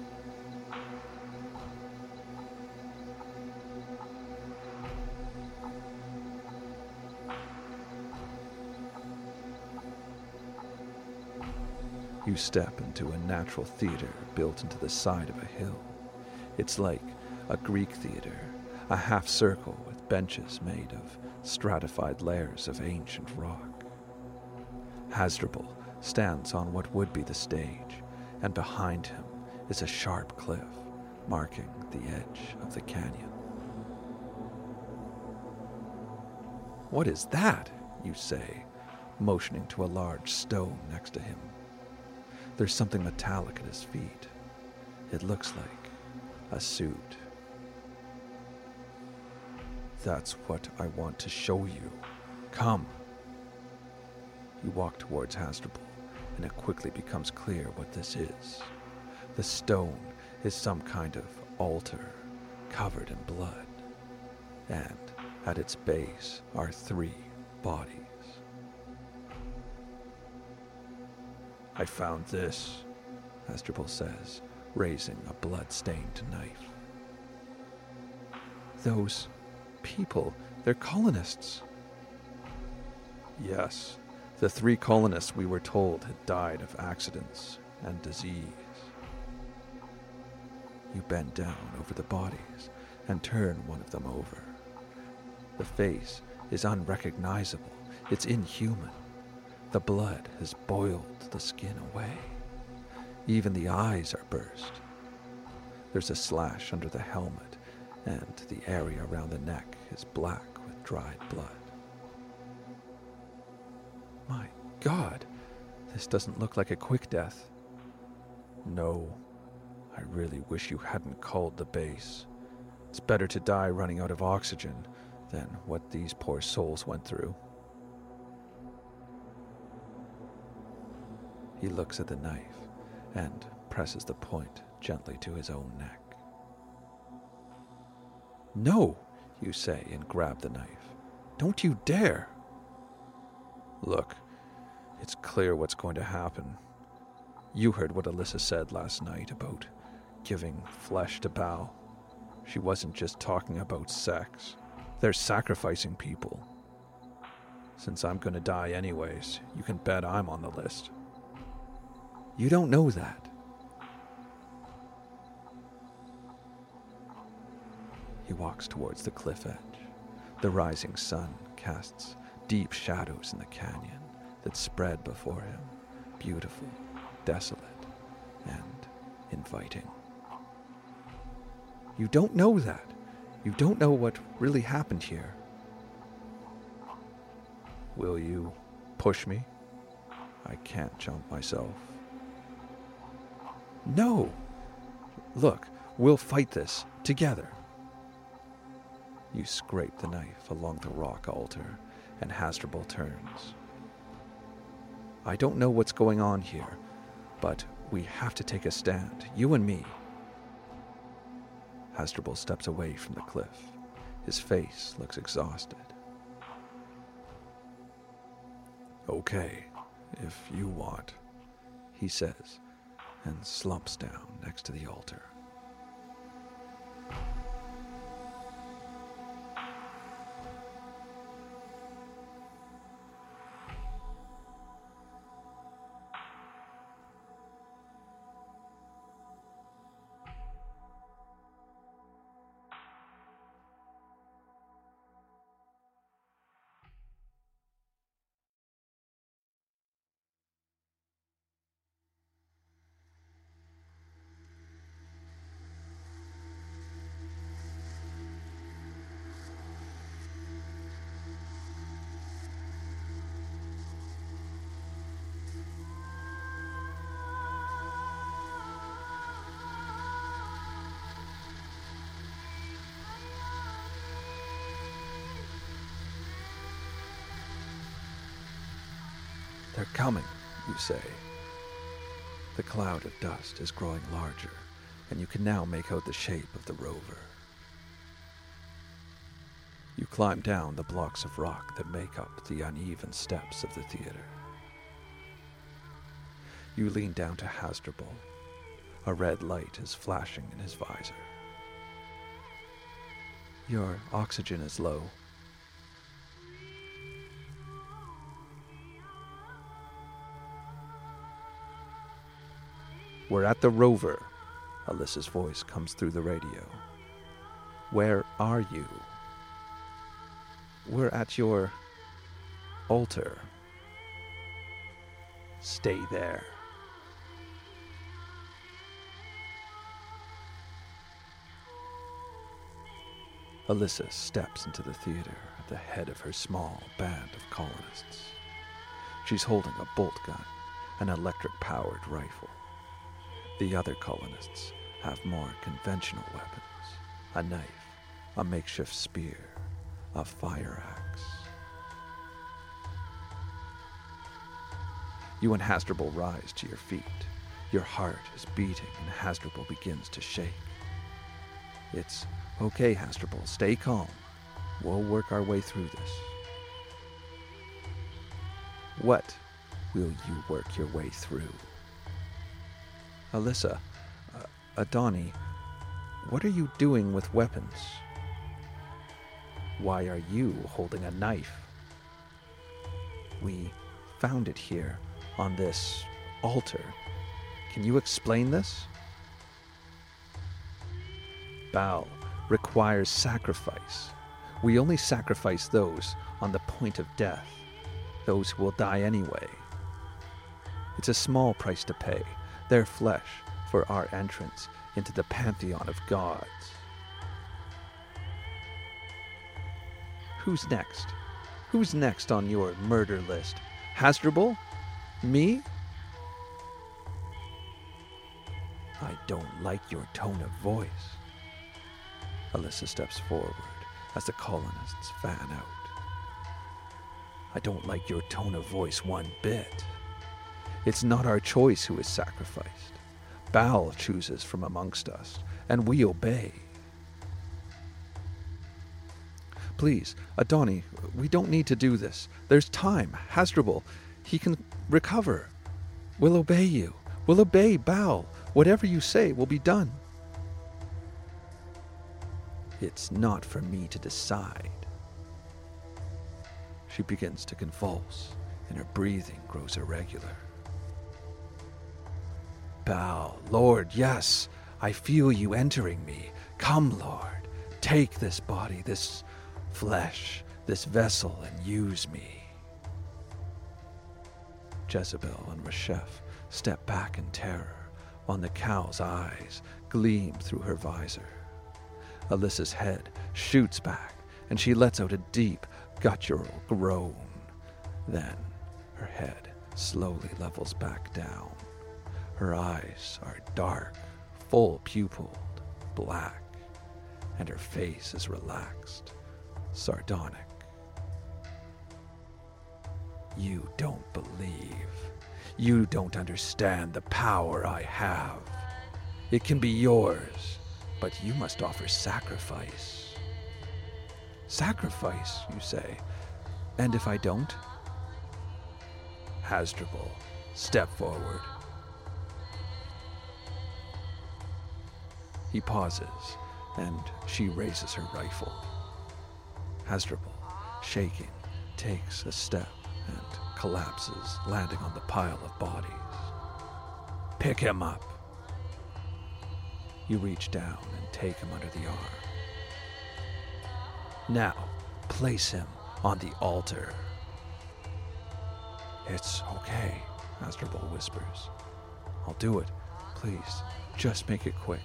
You step into a natural theater built into the side of a hill. It's like a Greek theater, a half circle with benches made of stratified layers of ancient rock. Hasdrubal stands on what would be the stage, and behind him is a sharp cliff marking the edge of the canyon. What is that? You say, motioning to a large stone next to him. There's something metallic at his feet. It looks like a suit. That's what I want to show you. Come. You walk towards Hasdrubal, and it quickly becomes clear what this is. The stone is some kind of altar covered in blood, and at its base are three bodies. I found this, Hasdrubal says, raising a blood-stained knife. Those people, they're colonists. Yes, the three colonists we were told had died of accidents and disease. You bend down over the bodies and turn one of them over. The face is unrecognizable. It's inhuman. The blood has boiled the skin away. Even the eyes are burst. There's a slash under the helmet, and the area around the neck is black with dried blood. My God, this doesn't look like a quick death. No, I really wish you hadn't called the base. It's better to die running out of oxygen than what these poor souls went through. He looks at the knife and presses the point gently to his own neck. No, you say, and grab the knife. Don't you dare. Look, it's clear what's going to happen. You heard what Alyssa said last night about giving flesh to Baal. She wasn't just talking about sex. They're sacrificing people. Since I'm gonna die anyways, you can bet I'm on the list. You don't know that. He walks towards the cliff edge. The rising sun casts deep shadows in the canyon that spread before him, beautiful, desolate, and inviting. You don't know that. You don't know what really happened here. Will you push me? I can't jump myself. No! Look, we'll fight this together. You scrape the knife along the rock altar, and Hasdrubal turns. I don't know what's going on here, but we have to take a stand, you and me. Hasdrubal steps away from the cliff. His face looks exhausted. Okay, if you want, he says, and slumps down next to the altar. They're coming, you say. The cloud of dust is growing larger, and you can now make out the shape of the rover. You climb down the blocks of rock that make up the uneven steps of the theater. You lean down to Hasdrubal. A red light is flashing in his visor. Your oxygen is low. We're at the rover, Alyssa's voice comes through the radio. Where are you? We're at your altar. Stay there. Alyssa steps into the theater at the head of her small band of colonists. She's holding a bolt gun, an electric-powered rifle. The other colonists have more conventional weapons, a knife, a makeshift spear, a fire axe. You and Hasdrubal rise to your feet. Your heart is beating and Hasdrubal begins to shake. It's okay, Hasdrubal, stay calm. We'll work our way through this. What will you work your way through? Alyssa, uh, Adani, what are you doing with weapons? Why are you holding a knife? We found it here on this altar. Can you explain this? Baal requires sacrifice. We only sacrifice those on the point of death, those who will die anyway. It's a small price to pay, their flesh for our entrance into the pantheon of gods. Who's next? Who's next on your murder list? Hasdrubal? Me? I don't like your tone of voice. Alyssa steps forward as the colonists fan out. I don't like your tone of voice one bit. It's not our choice who is sacrificed. Baal chooses from amongst us, and we obey. Please, Adani, we don't need to do this. There's time. Hasdrubal, he can recover. We'll obey you. We'll obey Baal. Whatever you say will be done. It's not for me to decide. She begins to convulse, and her breathing grows irregular. Baal, Lord, yes, I feel you entering me. Come, Lord, take this body, this flesh, this vessel, and use me. Jezebel and Resheph step back in terror, while Nikal's eyes gleam through her visor. Alyssa's head shoots back, and she lets out a deep, guttural groan. Then her head slowly levels back down. Her eyes are dark, full-pupilled, black, and her face is relaxed, sardonic. You don't believe. You don't understand the power I have. It can be yours, but you must offer sacrifice. Sacrifice, you say? And if I don't? Hasdrubal, step forward. He pauses, and she raises her rifle. Hasdrubal, shaking, takes a step and collapses, landing on the pile of bodies. Pick him up. You reach down and take him under the arm. Now, place him on the altar. It's okay, Hasdrubal whispers. I'll do it. Please, just make it quick.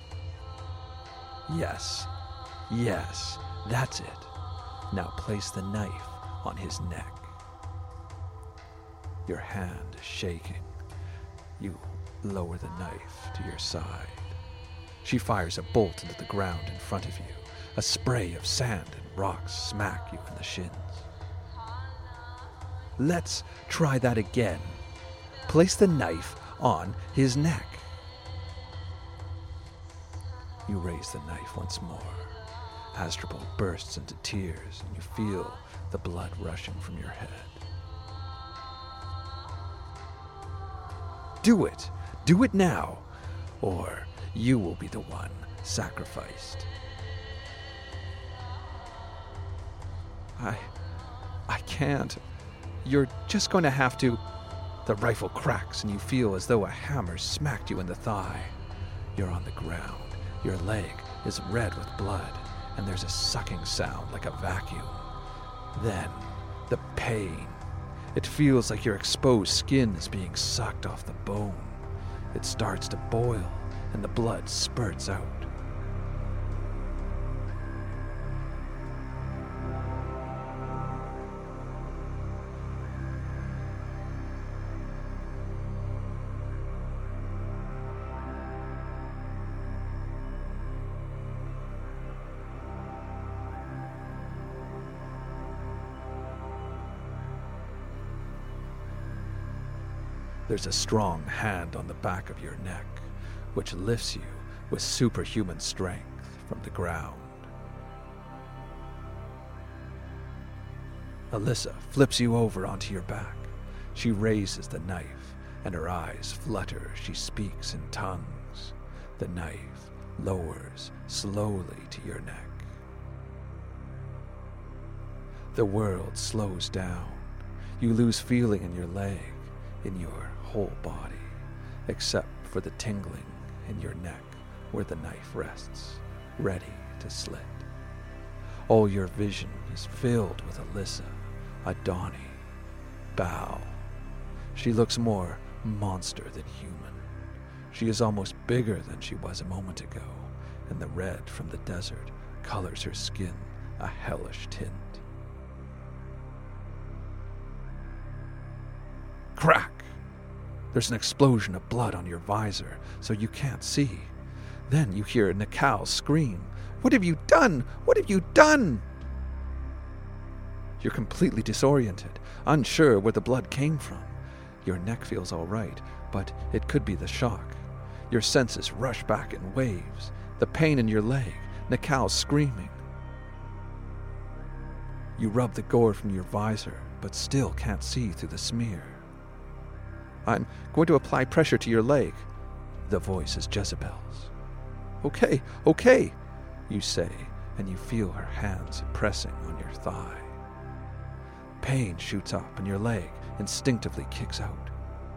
Yes, yes, that's it. Now place the knife on his neck. Your hand is shaking. You lower the knife to your side. She fires a bolt into the ground in front of you. A spray of sand and rocks smack you in the shins. Let's try that again. Place the knife on his neck. You raise the knife once more. Hasdrubal bursts into tears, and you feel the blood rushing from your head. Do it! Do it now! Or you will be the one sacrificed. I... I can't. You're just going to have to... The rifle cracks, and you feel as though a hammer smacked you in the thigh. You're on the ground. Your leg is red with blood, and there's a sucking sound like a vacuum. Then, the pain. It feels like your exposed skin is being sucked off the bone. It starts to boil, and the blood spurts out. There's a strong hand on the back of your neck, which lifts you with superhuman strength from the ground. Alyssa flips you over onto your back. She raises the knife, and her eyes flutter as she speaks in tongues. The knife lowers slowly to your neck. The world slows down. You lose feeling in your leg, in your whole body, except for the tingling in your neck where the knife rests, ready to slit. All your vision is filled with Alyssa, Adani, Baal. She looks more monster than human. She is almost bigger than she was a moment ago, and the red from the desert colors her skin a hellish tint. Crack! There's an explosion of blood on your visor, so you can't see. Then you hear Nikal scream, "What have you done? What have you done?" You're completely disoriented, unsure where the blood came from. Your neck feels all right, but it could be the shock. Your senses rush back in waves. The pain in your leg, Nikal screaming. You rub the gore from your visor, but still can't see through the smear. I'm going to apply pressure to your leg. The voice is Jezebel's. Okay, okay, you say, and you feel her hands pressing on your thigh. Pain shoots up and your leg instinctively kicks out.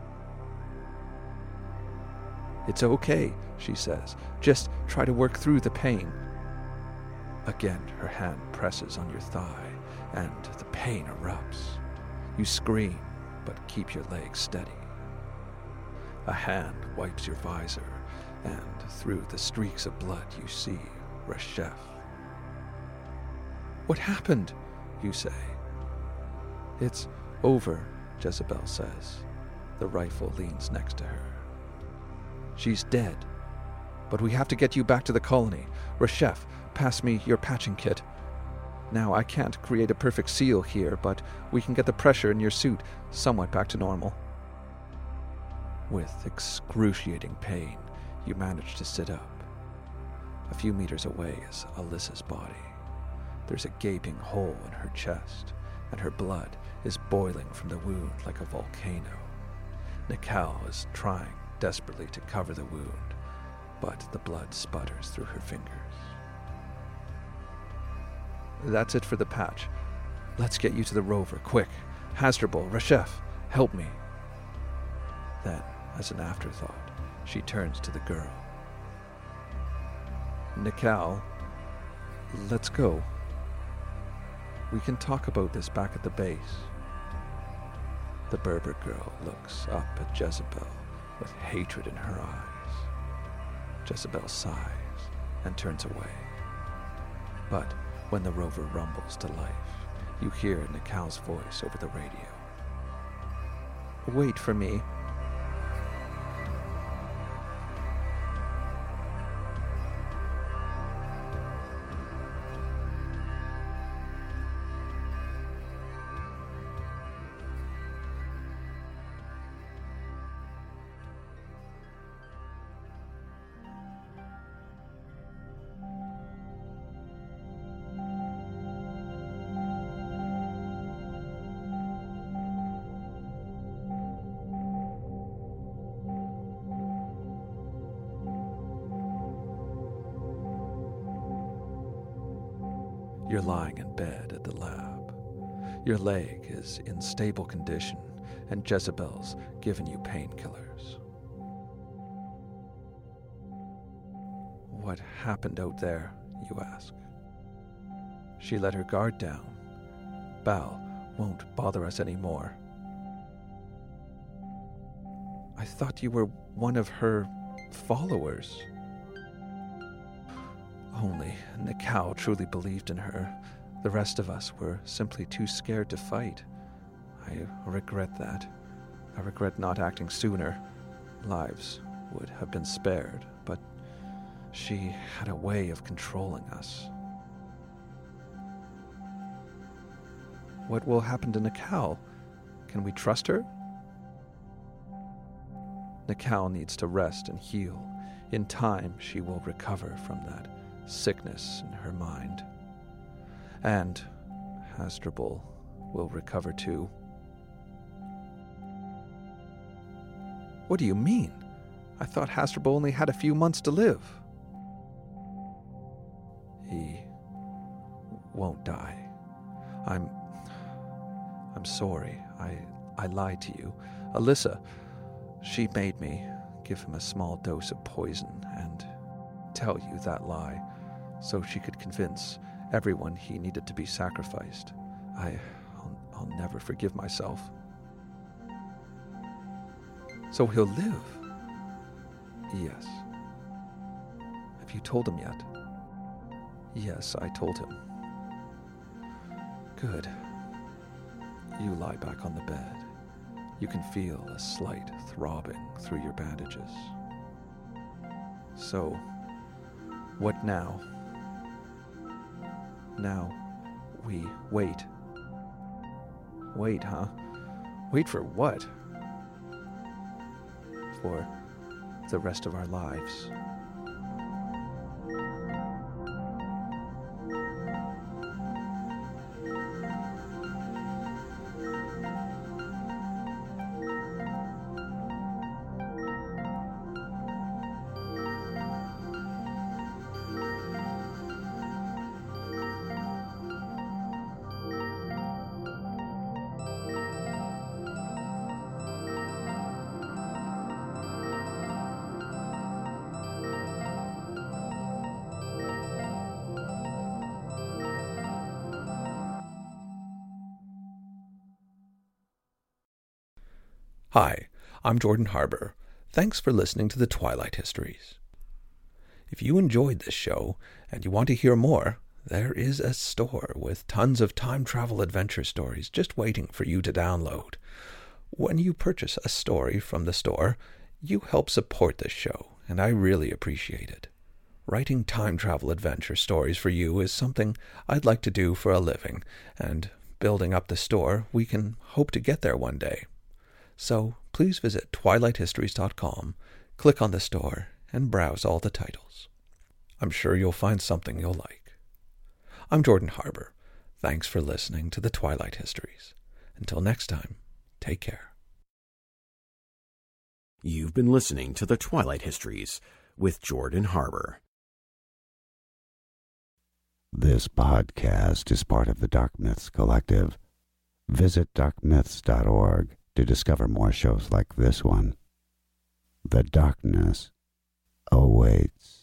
"It's okay," she says. "Just try to work through the pain." Again, her hand presses on your thigh, and the pain erupts. You scream, but keep your leg steady. A hand wipes your visor, and through the streaks of blood you see Reshef. "What happened?" you say. "It's over," Jezebel says. The rifle leans next to her. "She's dead. But we have to get you back to the colony. Reshef, pass me your patching kit. Now, I can't create a perfect seal here, but we can get the pressure in your suit somewhat back to normal." With excruciating pain, you manage to sit up. A few meters away is Alyssa's body. There's a gaping hole in her chest, and her blood is boiling from the wound like a volcano. Nikal is trying desperately to cover the wound, but the blood sputters through her fingers. "That's it for the patch. Let's get you to the rover, quick. Hasdrubal, Reshef, help me." Then, as an afterthought, she turns to the girl. "Nikal, let's go. We can talk about this back at the base." The Berber girl looks up at Jezebel with hatred in her eyes. Jezebel sighs and turns away. But when the rover rumbles to life, you hear Nikal's voice over the radio. "Wait for me." You're lying in bed at the lab. Your leg is in stable condition, and Jezebel's given you painkillers. "What happened out there?" you ask. "She let her guard down. Baal won't bother us anymore." "I thought you were one of her followers." Only Nikal truly believed in her. The rest of us were simply too scared to fight. I regret that. I regret not acting sooner. Lives would have been spared, but she had a way of controlling us. What will happen to Nikal? Can we trust her? Nikal needs to rest and heal. In time, she will recover from that sickness in her mind. And Hasdrubal will recover too. What do you mean? I thought Hasdrubal only had a few months to live. He won't die. I'm... I'm sorry. I, I lied to you. Alyssa, she made me give him a small dose of poison and tell you that lie, so she could convince everyone he needed to be sacrificed. I, I'll, I'll never forgive myself. So he'll live? Yes. Have you told him yet? Yes, I told him. Good. You lie back on the bed. You can feel a slight throbbing through your bandages. So, what now? Now, we wait. Wait, huh? Wait for what? For the rest of our lives. Hi, I'm Jordan Harbour. Thanks for listening to the Twilight Histories. If you enjoyed this show and you want to hear more, there is a store with tons of time travel adventure stories just waiting for you to download. When you purchase a story from the store, you help support this show, and I really appreciate it. Writing time travel adventure stories for you is something I'd like to do for a living, and building up the store, we can hope to get there one day. So please visit twilight histories dot com, click on the store, and browse all the titles. I'm sure you'll find something you'll like. I'm Jordan Harbour. Thanks for listening to the Twilight Histories. Until next time, take care. You've been listening to the Twilight Histories with Jordan Harbour. This podcast is part of the Dark Myths Collective. Visit dark myths dot org to discover more shows like this one. The darkness awaits.